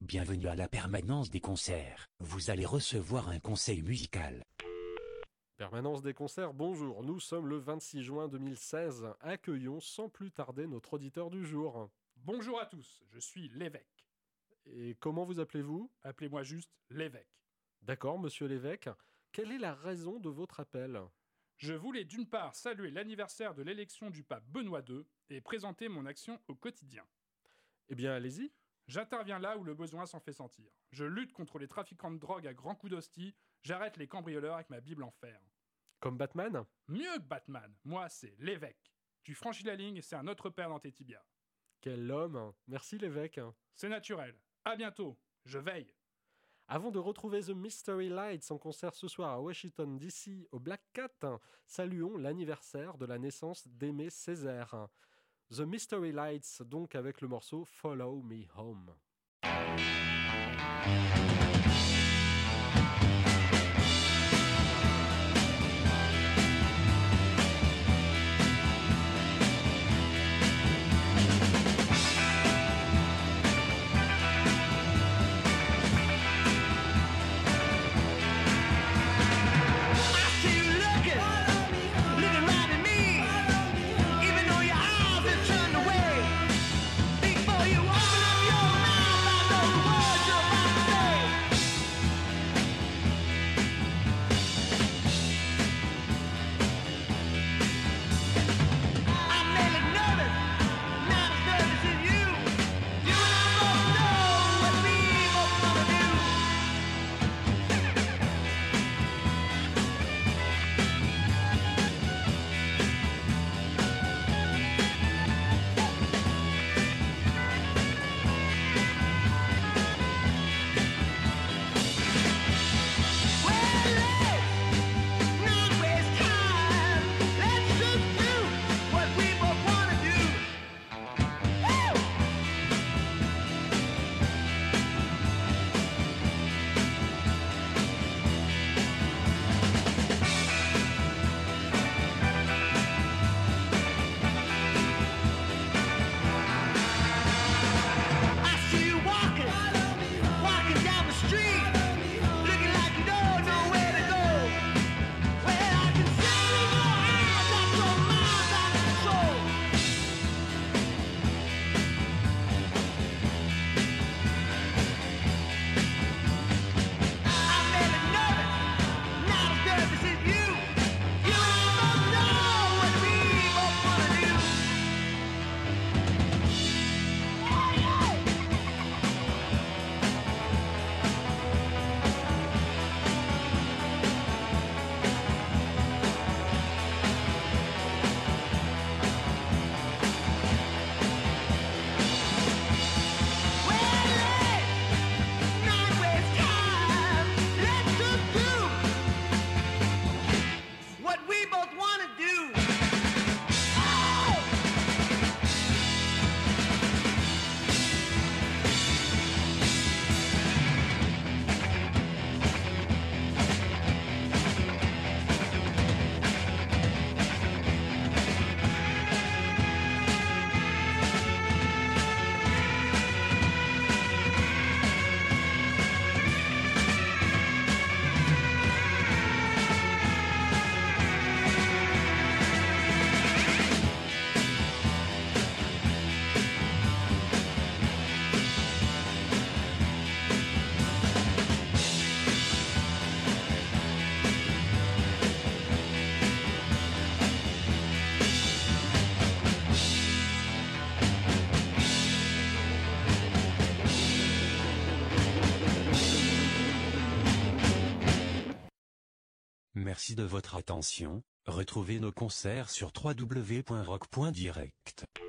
Bienvenue à la permanence des concerts. Vous allez recevoir un conseil musical. Permanence des concerts, bonjour. Nous sommes le 26 juin 2016. Accueillons sans plus tarder notre auditeur du jour. Bonjour à tous, je suis l'évêque. Et comment vous appelez-vous ? Appelez-moi juste l'évêque. D'accord, monsieur l'évêque. Quelle est la raison de votre appel ? Je voulais d'une part saluer l'anniversaire de l'élection du pape Benoît II et présenter mon action au quotidien. Eh bien, allez-y. J'interviens là où le besoin s'en fait sentir. Je lutte contre les trafiquants de drogue à grands coups d'hostie, j'arrête les cambrioleurs avec ma Bible en fer. Comme Batman ? Mieux que Batman, moi c'est l'évêque. Tu franchis la ligne et c'est un autre père dans tes tibias. Quel homme ! Merci l'évêque. C'est naturel. À bientôt. Je veille. Avant de retrouver The Mystery Lights en concert ce soir à Washington DC au Black Cat, saluons l'anniversaire de la naissance d'Aimé Césaire. The Mystery Lights, donc avec le morceau Follow Me Home. Merci de votre attention. Retrouvez nos concerts sur www.rock.direct.